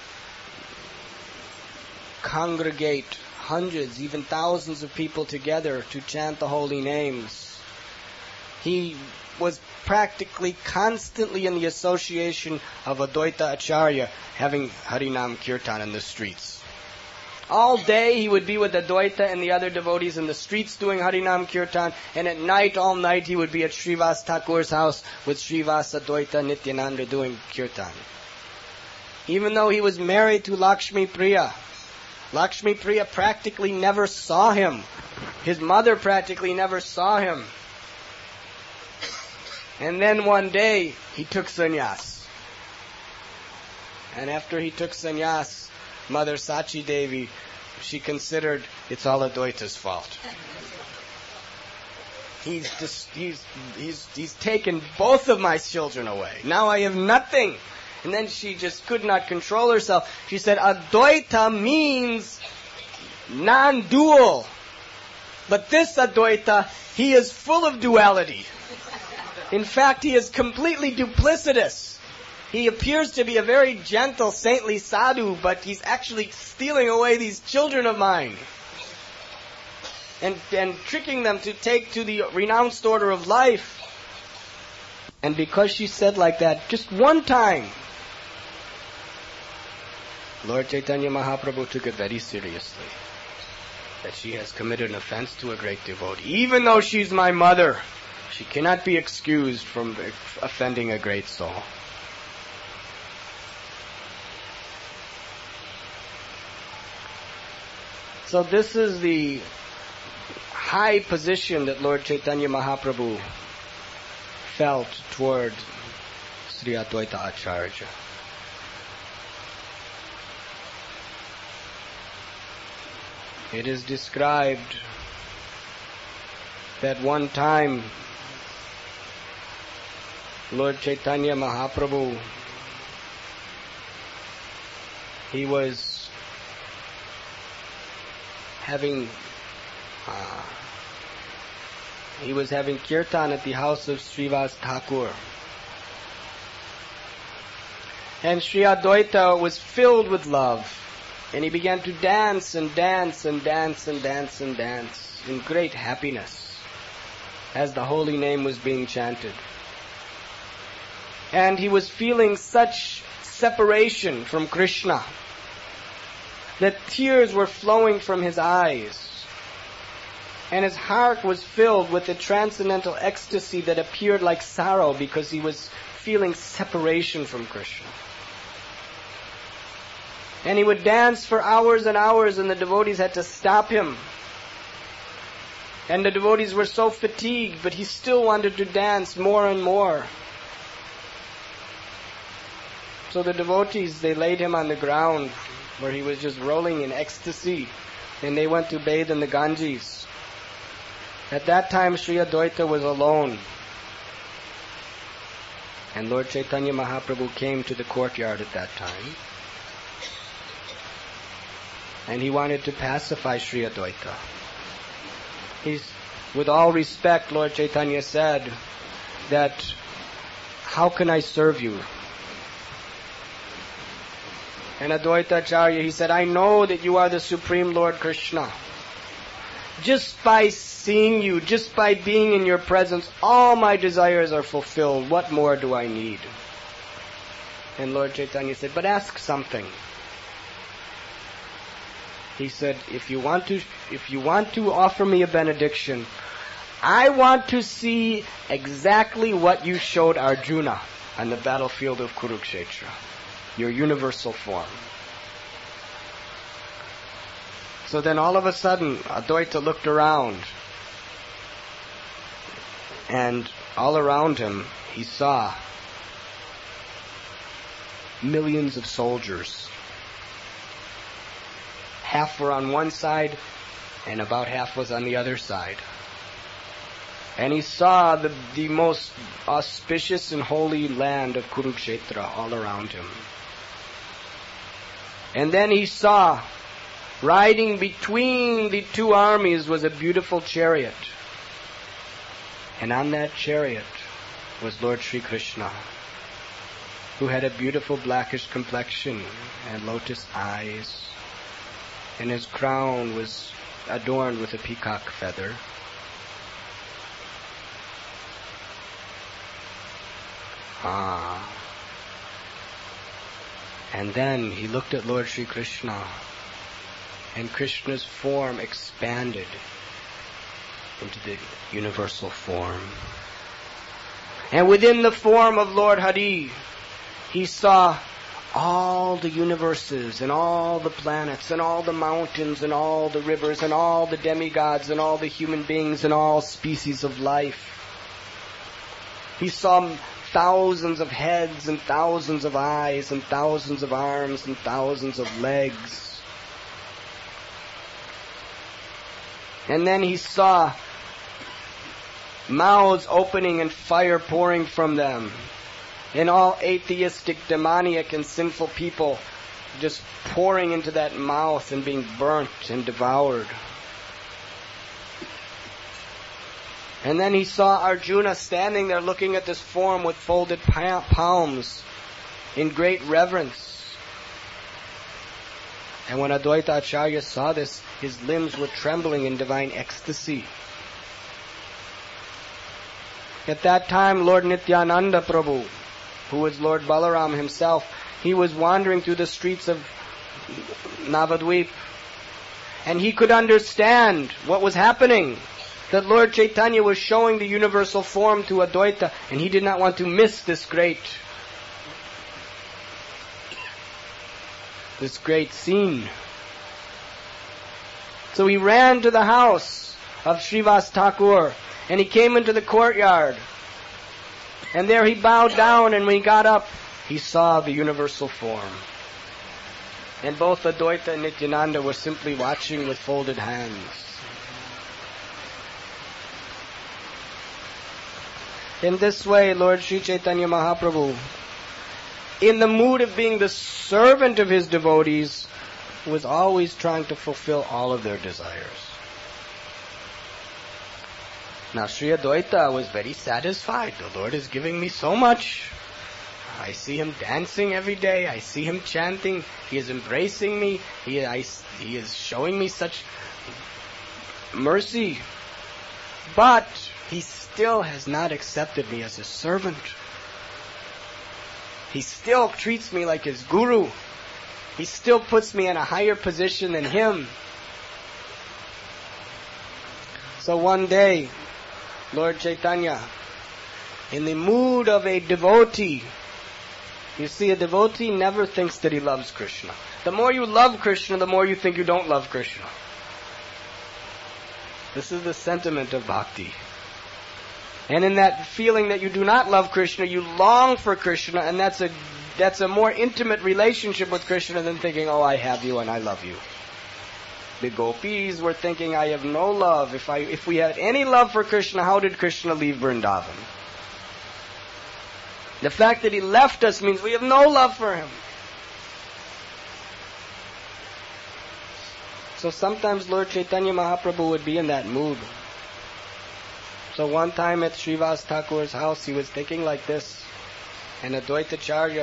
congregate hundreds, even thousands of people together to chant the holy names, he was practically constantly in the association of Advaita Acharya having Harinam Kirtan in the streets. All day he would be with Advaita and the other devotees in the streets doing Harinam Kirtan, and at night, all night, he would be at Srivas Thakur's house with Srivas Advaita Nityananda doing Kirtan. Even though he was married to Lakshmi Priya, Lakshmi Priya practically never saw him. His mother practically never saw him. And then one day, he took sannyas. And after he took sannyas, Mother Sachi Devi, she considered it's all Advaita's fault. He's taken both of my children away. Now I have nothing. And then she just could not control herself. She said, Advaita means non-dual. But this Advaita, he is full of duality. In fact, he is completely duplicitous. He appears to be a very gentle, saintly sadhu, but he's actually stealing away these children of mine and tricking them to take to the renounced order of life. And because she said like that just one time, Lord Chaitanya Mahaprabhu took it very seriously, that she has committed an offense to a great devotee. Even though she's my mother, she cannot be excused from offending a great soul. So this is the high position that Lord Chaitanya Mahaprabhu felt toward Sri Advaita Acharya. It is described that one time Lord Chaitanya Mahaprabhu, he was having kirtan at the house of Srivas Thakur. And Sri Advaita was filled with love. And he began to dance and dance and dance and dance and dance in great happiness as the holy name was being chanted. And he was feeling such separation from Krishna that tears were flowing from his eyes. And his heart was filled with a transcendental ecstasy that appeared like sorrow because he was feeling separation from Krishna. And he would dance for hours and hours, and the devotees had to stop him. And the devotees were so fatigued, but he still wanted to dance more and more. So the devotees, they laid him on the ground where he was just rolling in ecstasy, and they went to bathe in the Ganges. At that time, Sri Advaita was alone. And Lord Chaitanya Mahaprabhu came to the courtyard at that time. And he wanted to pacify Sri Advaita. With all respect, Lord Chaitanya said that, how can I serve you? And Advaita Acharya, he said, I know that you are the Supreme Lord Krishna. Just by seeing you, just by being in your presence, all my desires are fulfilled. What more do I need? And Lord Chaitanya said, but ask something. He said, if you want to offer me a benediction, I want to see exactly what you showed Arjuna on the battlefield of Kurukshetra, your universal form. So then all of a sudden, Advaita looked around. And all around him, he saw millions of soldiers. Half were on one side, and about half was on the other side. And he saw the most auspicious and holy land of Kurukshetra all around him. And then he saw, riding between the two armies was a beautiful chariot. And on that chariot was Lord Sri Krishna, who had a beautiful blackish complexion and lotus eyes, and his crown was adorned with a peacock feather. And then he looked at Lord Sri Krishna, and Krishna's form expanded into the universal form. And within the form of Lord Hari, he saw all the universes and all the planets and all the mountains and all the rivers and all the demigods and all the human beings and all species of life. He saw thousands of heads and thousands of eyes and thousands of arms and thousands of legs. And then he saw mouths opening and fire pouring from them, and all atheistic, demoniac, and sinful people just pouring into that mouth and being burnt and devoured. And then he saw Arjuna standing there looking at this form with folded palms in great reverence. And when Advaita Acharya saw this, his limbs were trembling in divine ecstasy. At that time, Lord Nityananda Prabhu, who was Lord Balaram himself, he was wandering through the streets of Navadvip, and he could understand what was happening. That Lord Chaitanya was showing the universal form to Advaita, and he did not want to miss this great scene. So he ran to the house of Srivas Thakur, and he came into the courtyard. And there he bowed down, and when he got up, he saw the universal form. And both Advaita and Nityananda were simply watching with folded hands. In this way, Lord Sri Chaitanya Mahaprabhu, in the mood of being the servant of his devotees, was always trying to fulfill all of their desires. Now Sri Advaita was very satisfied. The Lord is giving me so much. I see him dancing every day. I see him chanting. He is embracing me. He is showing me such mercy. But he still has not accepted me as his servant. He still treats me like his guru. He still puts me in a higher position than him. So one day, Lord Chaitanya, in the mood of a devotee, you see, a devotee never thinks that he loves Krishna. The more you love Krishna, the more you think you don't love Krishna. This is the sentiment of bhakti. And in that feeling that you do not love Krishna, you long for Krishna, and that's a more intimate relationship with Krishna than thinking, oh, I have you and I love you. The gopis were thinking, I have no love. If we had any love for Krishna, how did Krishna leave Vrindavan? The fact that he left us means we have no love for him. So sometimes Lord Chaitanya Mahaprabhu would be in that mood. So one time at Srivas Thakur's house, he was thinking like this. And Advaita Acharya,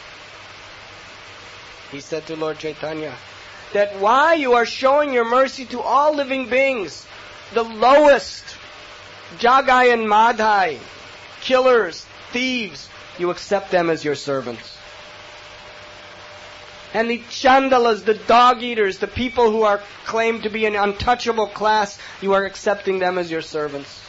he said to Lord Chaitanya, that why you are showing your mercy to all living beings, the lowest, Jagai and Madhai, killers, thieves, you accept them as your servants. And the Chandalas, the dog eaters, the people who are claimed to be an untouchable class, you are accepting them as your servants.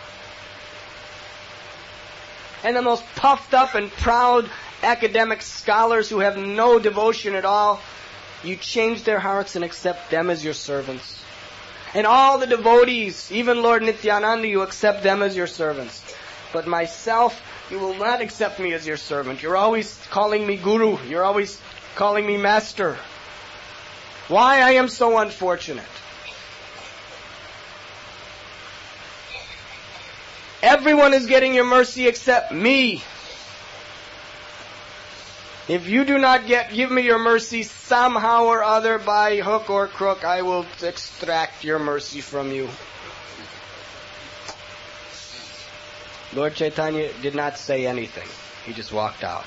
And the most puffed up and proud academic scholars who have no devotion at all, you change their hearts and accept them as your servants. And all the devotees, even Lord Nityananda, you accept them as your servants. But myself, you will not accept me as your servant. You're always calling me Guru. You're always calling me Master. Why I am so unfortunate? Everyone is getting your mercy except me. If you do not give me your mercy somehow or other, by hook or crook, I will extract your mercy from you. Lord Chaitanya did not say anything. He just walked out.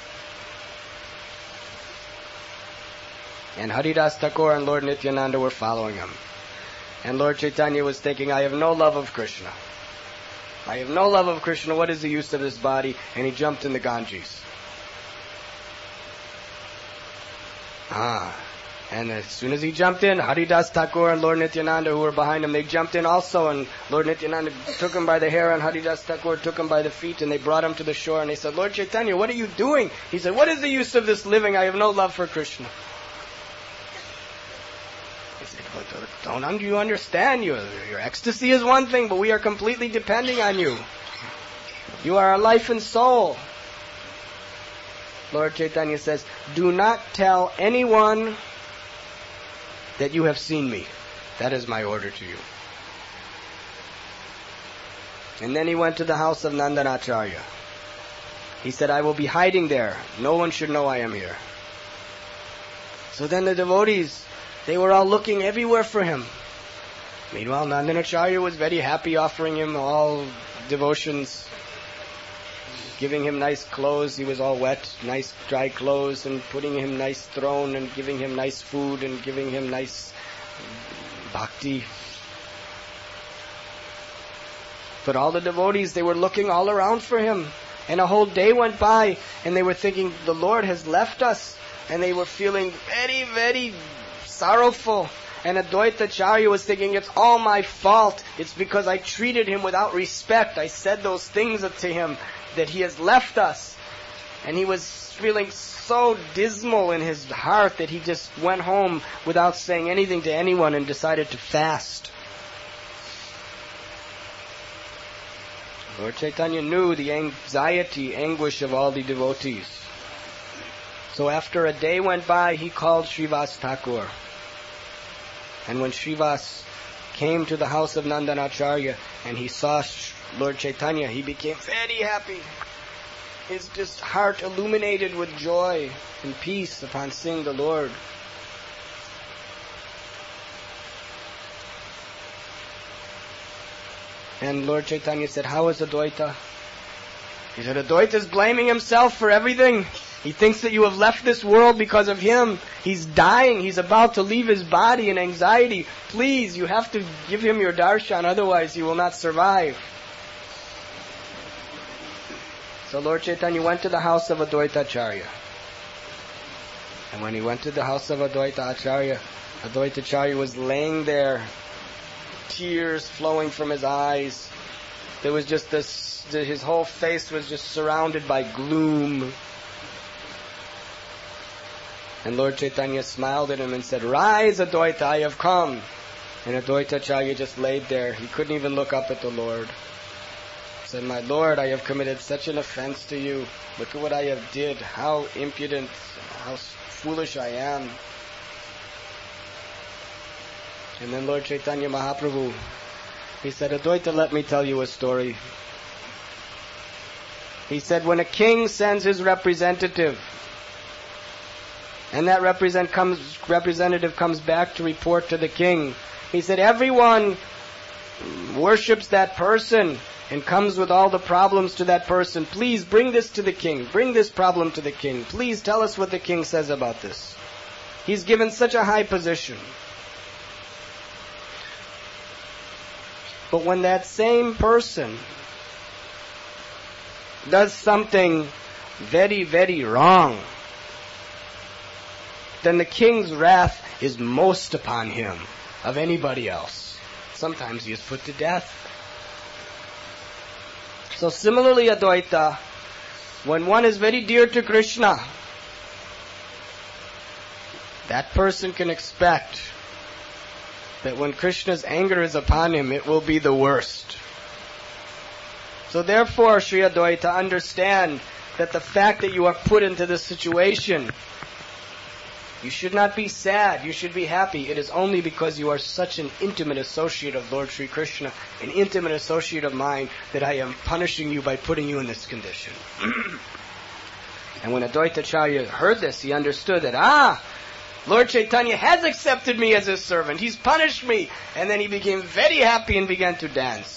And Haridas Thakur and Lord Nityananda were following him. And Lord Chaitanya was thinking, I have no love of Krishna. I have no love of Krishna. What is the use of this body? And he jumped in the Ganges. And as soon as he jumped in, Haridas Thakur and Lord Nityananda, who were behind him, they jumped in also, and Lord Nityananda took him by the hair, and Haridas Thakur took him by the feet, and they brought him to the shore, and they said, Lord Chaitanya, what are you doing? He said, what is the use of this living? I have no love for Krishna. He said, don't you understand? Your ecstasy is one thing, but we are completely depending on you. You are our life and soul. Lord Chaitanya says, do not tell anyone that you have seen me. That is my order to you. And then he went to the house of Nandanacharya. He said, I will be hiding there. No one should know I am here. So then the devotees, they were all looking everywhere for him. Meanwhile, Nandanacharya was very happy, offering him all devotions, giving him nice clothes. He was all wet, nice dry clothes, and putting him nice throne, and giving him nice food, and giving him nice bhakti. But all the devotees, they were looking all around for him. And a whole day went by, and they were thinking, the Lord has left us. And they were feeling very, very sorrowful. And Advaita Acharya was thinking, it's all my fault. It's because I treated him without respect. I said those things to him, that he has left us. And he was feeling so dismal in his heart that he just went home without saying anything to anyone and decided to fast. Lord Chaitanya knew the anxiety, anguish of all the devotees. So after a day went by, he called Srivas Thakur. And when Srivas came to the house of Nandanacharya and he saw Lord Chaitanya, he became very happy. His just heart illuminated with joy and peace upon seeing the Lord. And Lord Chaitanya said, how is Advaita? He said, Advaita is blaming himself for everything. He thinks that you have left this world because of him. He's dying. He's about to leave his body in anxiety. Please, you have to give him your darshan, otherwise he will not survive. So Lord Chaitanya went to the house of Advaita Acharya. And when he went to the house of Advaita Acharya was laying there, tears flowing from his eyes. There was just his whole face was just surrounded by gloom. And Lord Chaitanya smiled at him and said, rise, Advaita, I have come. And Advaita Acharya just laid there. He couldn't even look up at the Lord. He said, my Lord, I have committed such an offense to you. Look at what I have did. How impudent, how foolish I am. And then Lord Chaitanya Mahaprabhu, he said, Advaita, let me tell you a story. He said, when a king sends his representative, and that representative comes back to report to the king, he said, everyone worships that person and comes with all the problems to that person. Please bring this to the king. Bring this problem to the king. Please tell us what the king says about this. He's given such a high position. But when that same person does something very, very wrong, then the king's wrath is most upon him of anybody else. Sometimes he is put to death. So similarly, Advaita, when one is very dear to Krishna, that person can expect that when Krishna's anger is upon him, it will be the worst. So therefore, Sri Adwaita, understand that the fact that you are put into this situation, you should not be sad, you should be happy. It is only because you are such an intimate associate of Lord Sri Krishna, an intimate associate of mine, that I am punishing you by putting you in this condition. And when Advaita Acharya heard this, he understood that, Lord Chaitanya has accepted me as his servant. He's punished me. And then he became very happy and began to dance.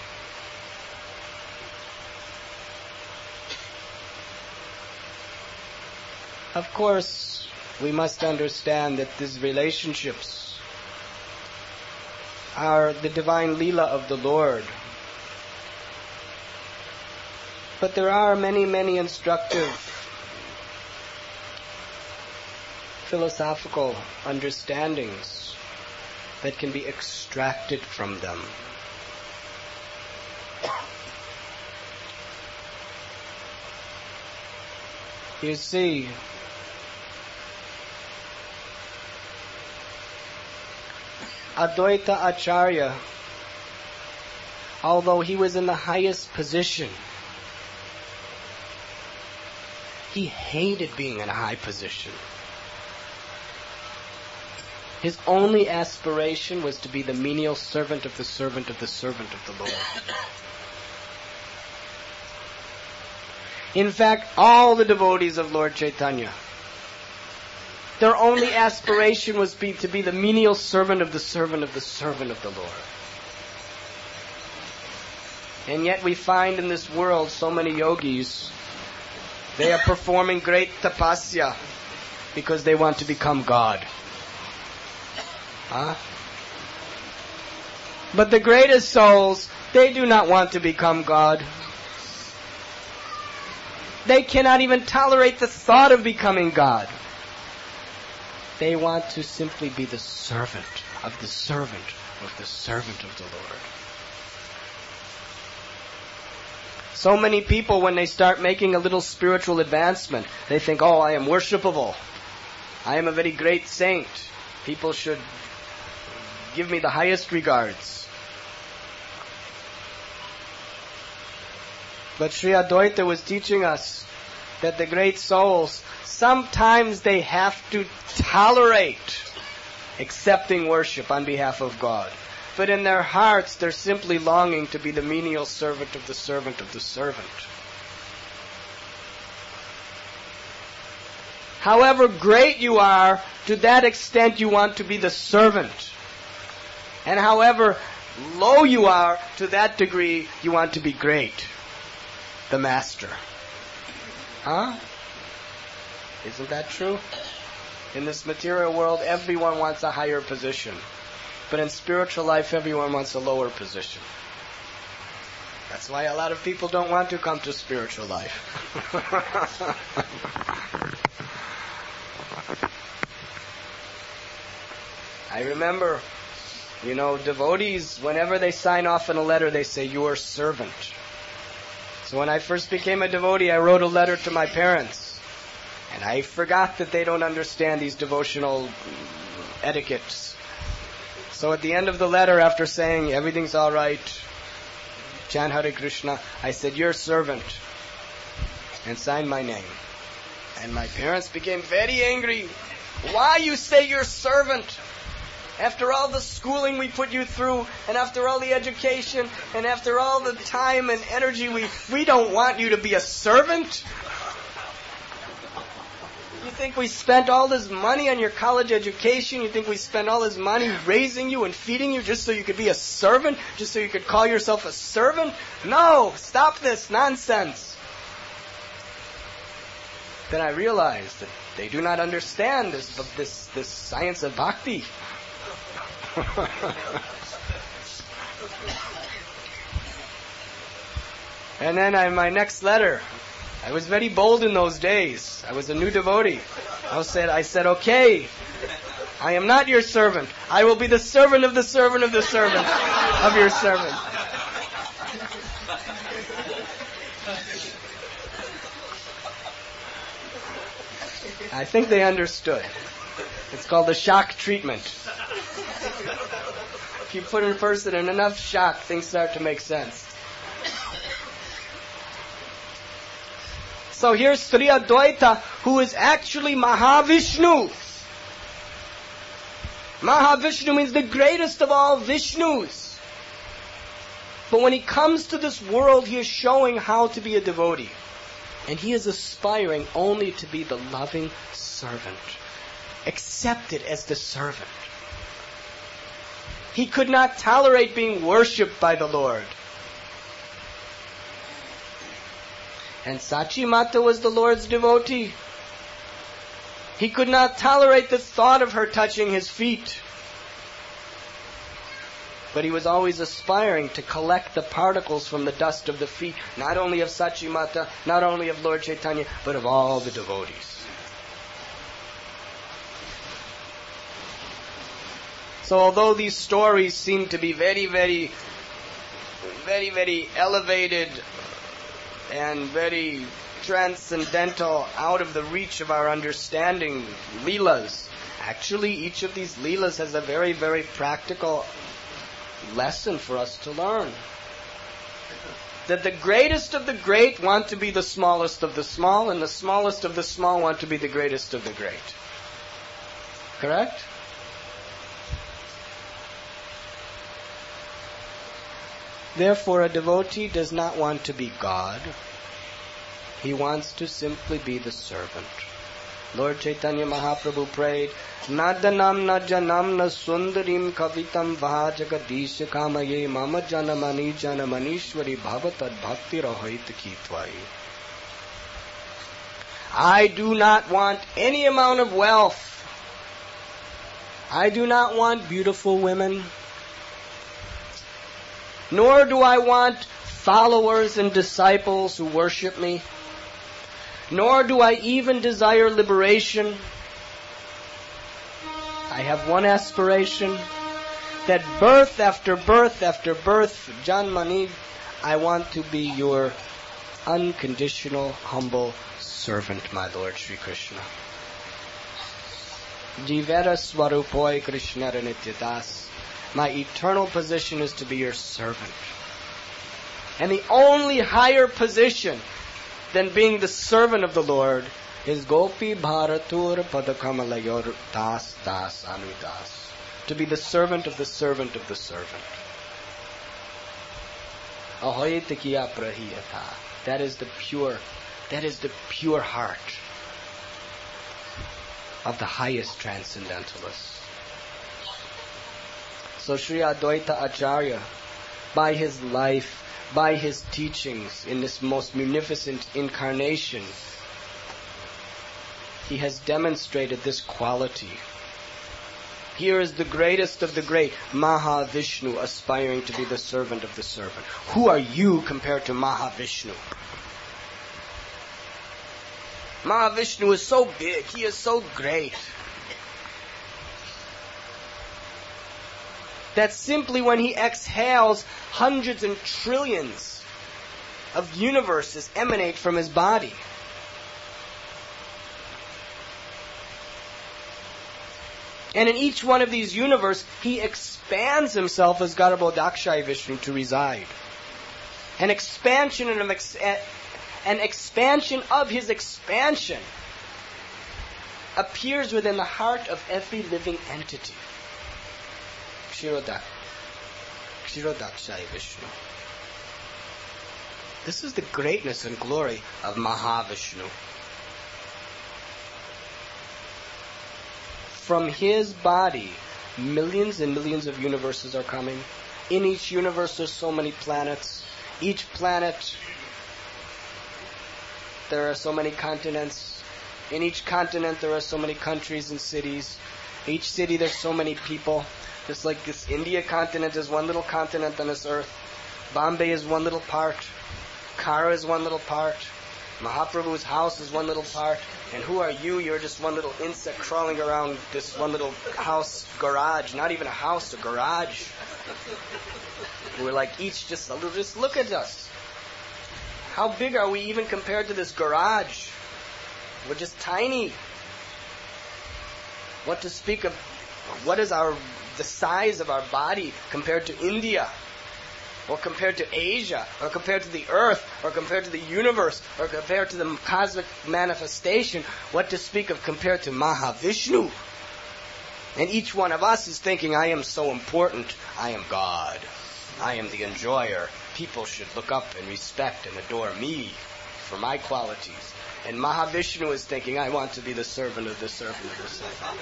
Of course, we must understand that these relationships are the divine Leela of the Lord. But there are many, many instructive philosophical understandings that can be extracted from them. You see, Advaita Acharya, although he was in the highest position, he hated being in a high position. His only aspiration was to be the menial servant of the servant of the servant of the Lord. In fact, all the devotees of Lord Chaitanya, their only aspiration was to be the menial servant of the servant of the servant of the Lord. And yet we find in this world so many yogis, they are performing great tapasya because they want to become God. But the greatest souls, they do not want to become God. They cannot even tolerate the thought of becoming God. They want to simply be the servant of the servant of the servant of the Lord. So many people, when they start making a little spiritual advancement, they think, I am worshipable. I am a very great saint. People should give me the highest regards. But Sri Adwaita was teaching us that the great souls, sometimes they have to tolerate accepting worship on behalf of God. But in their hearts, they're simply longing to be the menial servant of the servant of the servant. However great you are, to that extent you want to be the servant. And however low you are, to that degree you want to be great, the master. Isn't that true? In this material world, everyone wants a higher position. But in spiritual life, everyone wants a lower position. That's why a lot of people don't want to come to spiritual life. I remember, devotees, whenever they sign off on a letter, they say, "Your servant." So when I first became a devotee, I wrote a letter to my parents. And I forgot that they don't understand these devotional etiquettes. So at the end of the letter, after saying, "Everything's all right, chant Hare Krishna," I said, "Your servant," and signed my name. And my parents became very angry. "Why you say your servant? After all the schooling we put you through, and after all the education, and after all the time and energy, we don't want you to be a servant? You think we spent all this money on your college education? You think we spent all this money raising you and feeding you just so you could be a servant? Just so you could call yourself a servant? No! Stop this nonsense!" Then I realized that they do not understand this science of bhakti. And then in my next letter, I was very bold in those days. I was a new devotee. I said, "Okay, I am not your servant. I will be the servant of the servant of the servant of your servant." I think they understood. It's called the shock treatment. If you put a person in enough shock, things start to make sense. So here's Sri Advaita, who is actually Mahavishnu. Mahavishnu means the greatest of all Vishnus. But when he comes to this world, he is showing how to be a devotee. And he is aspiring only to be the loving servant, accepted as the servant. He could not tolerate being worshipped by the Lord. And Sachi Mata was the Lord's devotee. He could not tolerate the thought of her touching his feet. But he was always aspiring to collect the particles from the dust of the feet, not only of Sachi Mata, not only of Lord Chaitanya, but of all the devotees. So although these stories seem to be very, very, very, very elevated and very transcendental, out of the reach of our understanding, Leelas, actually each of these Leelas has a very, very practical lesson for us to learn. That the greatest of the great want to be the smallest of the small, and the smallest of the small want to be the greatest of the great. Correct? Therefore, a devotee does not want to be God. He wants to simply be the servant. Lord Chaitanya Mahaprabhu prayed, Nadanam na janam na sundarim kavitam vahajagadisha kamaye mama janamani janamanishwari bhavatad bhakti rahait kitvai. I do not want any amount of wealth. I do not want beautiful women. Nor do I want followers and disciples who worship me. Nor do I even desire liberation. I have one aspiration, that birth after birth after birth, Janmani, I want to be your unconditional, humble servant, my Lord Sri Krishna. Jivera Swarupoi Krishna Nityadas. My eternal position is to be your servant. And the only higher position than being the servant of the Lord is Gopi Bharatur Padakamalayur Das Das Anudas. To be the servant of the servant of the servant. Ahoyitakiya Prahiyata. That is the pure heart of the highest transcendentalists. So Sri Advaita Acharya, by his life, by his teachings in this most munificent incarnation, he has demonstrated this quality. Here is the greatest of the great, Mahavishnu, aspiring to be the servant of the servant. Who are you compared to Mahavishnu? Mahavishnu is so big, he is so great, that simply when he exhales, hundreds and trillions of universes emanate from his body. And in each one of these universes, he expands himself as Garbhodakshaya Vishnu to reside. An expansion of his expansion appears within the heart of every living entity. Kshirodakshaya Vishnu. This is the greatness and glory of Mahavishnu. From his body, millions and millions of universes are coming. In each universe there's so many planets. Each planet, there are so many continents. In each continent there are so many countries and cities. Each city there's so many people. Just like this India continent is one little continent on this earth. Bombay is one little part. Kara is one little part. Mahaprabhu's house is one little part. And who are you? You're just one little insect crawling around this one little house garage. Not even a house, a garage. We're like each just a little, just look at us. How big are we even compared to this garage? We're just tiny. What to speak of, what is our the size of our body compared to India, or compared to Asia, or compared to the earth, or compared to the universe, or compared to the cosmic manifestation, what to speak of compared to Mahavishnu? And each one of us is thinking, I am so important, I am God, I am the enjoyer, people should look up and respect and adore me for my qualities. And Mahavishnu is thinking, I want to be the servant of the servant of the servant.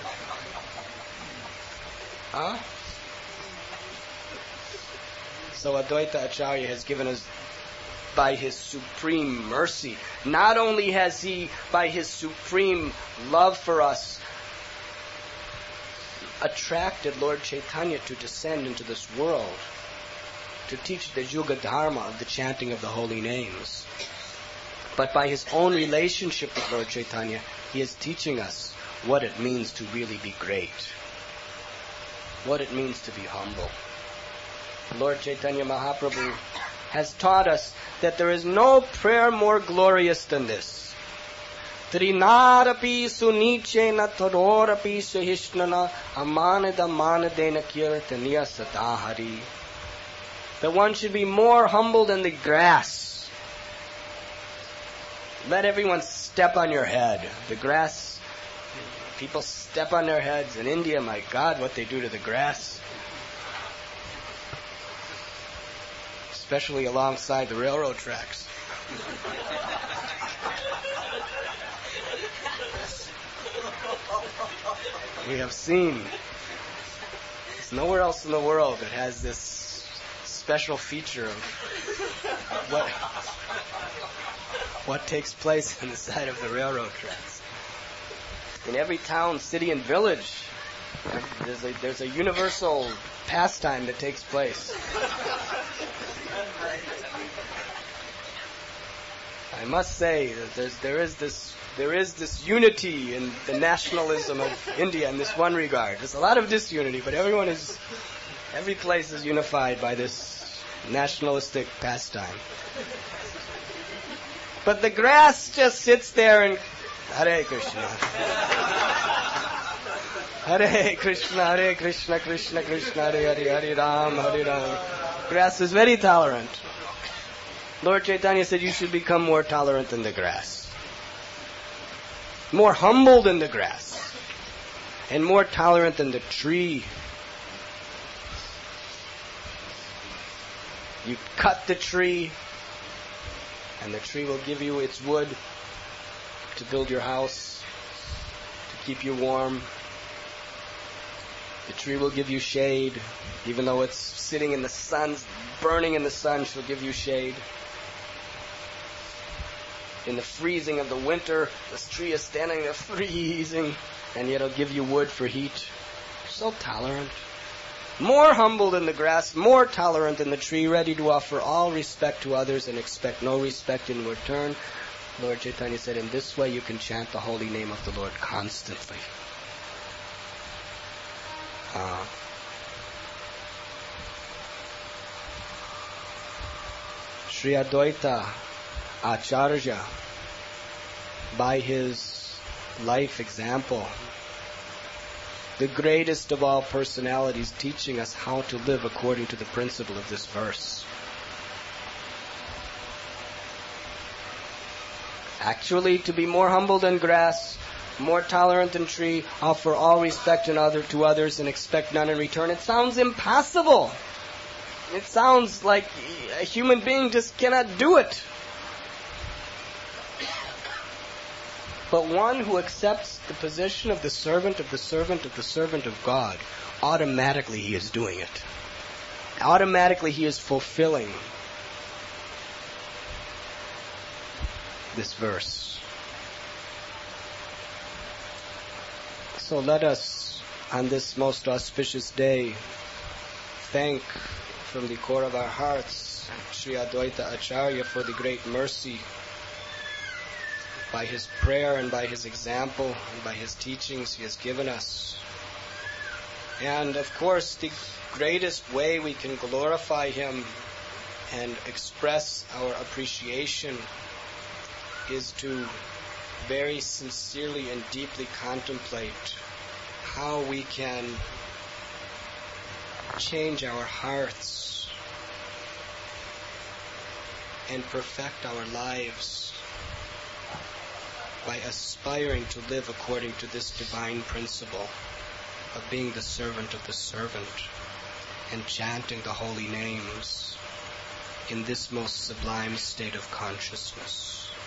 Huh? So Advaita Acharya has given us, by his supreme mercy, not only has he, by his supreme love for us, attracted Lord Chaitanya to descend into this world, to teach the Yuga Dharma of the chanting of the holy names, but by his own relationship with Lord Chaitanya, he is teaching us what it means to really be great, what it means to be humble. Lord Chaitanya Mahaprabhu has taught us that there is no prayer more glorious than this. Trinarapi sunichena thadorapi sahishnana amanada manadena kirtaniya sadahari. That one should be more humble than the grass. Let everyone step on your head. The grass, people step on their heads. In India, my God, what they do to the grass. Especially alongside the railroad tracks. We have seen, there's nowhere else in the world that has this special feature of what takes place on the side of the railroad tracks. In every town, city, and village, there's a universal pastime that takes place. I must say that there is this unity in the nationalism of India in this one regard. There's a lot of disunity, but every place is unified by this nationalistic pastime. But the grass just sits there and Hare Krishna. Hare Krishna, Krishna Krishna, Hare Hare, Hare Ram, Hare Ram. Grass is very tolerant. Lord Chaitanya said you should become more tolerant than the grass, more humble than the grass, and more tolerant than the tree. You cut the tree, and the tree will give you its wood to build your house, to keep you warm. The tree will give you shade, even though it's sitting in the sun, burning in the sun, she'll give you shade. In the freezing of the winter, this tree is standing there freezing, and yet it'll give you wood for heat. So tolerant. More humble than the grass, more tolerant than the tree, ready to offer all respect to others and expect no respect in return. Lord Chaitanya said, in this way you can chant the holy name of the Lord constantly. Sri Advaita Acharya, by his life example, the greatest of all personalities, teaching us how to live according to the principle of this verse. Actually, to be more humble than grass, more tolerant than tree, offer all respect to others and expect none in return. It sounds impossible. It sounds like a human being just cannot do it. But one who accepts the position of the servant of the servant of the servant of God, automatically he is doing it. Automatically he is fulfilling this verse. So let us, on this most auspicious day, thank from the core of our hearts Sri Advaita Acharya for the great mercy by his prayer and by his example and by his teachings he has given us. And of course, the greatest way we can glorify him and express our appreciation is to very sincerely and deeply contemplate how we can change our hearts and perfect our lives by aspiring to live according to this divine principle of being the servant of the servant and chanting the holy names in this most sublime state of consciousness.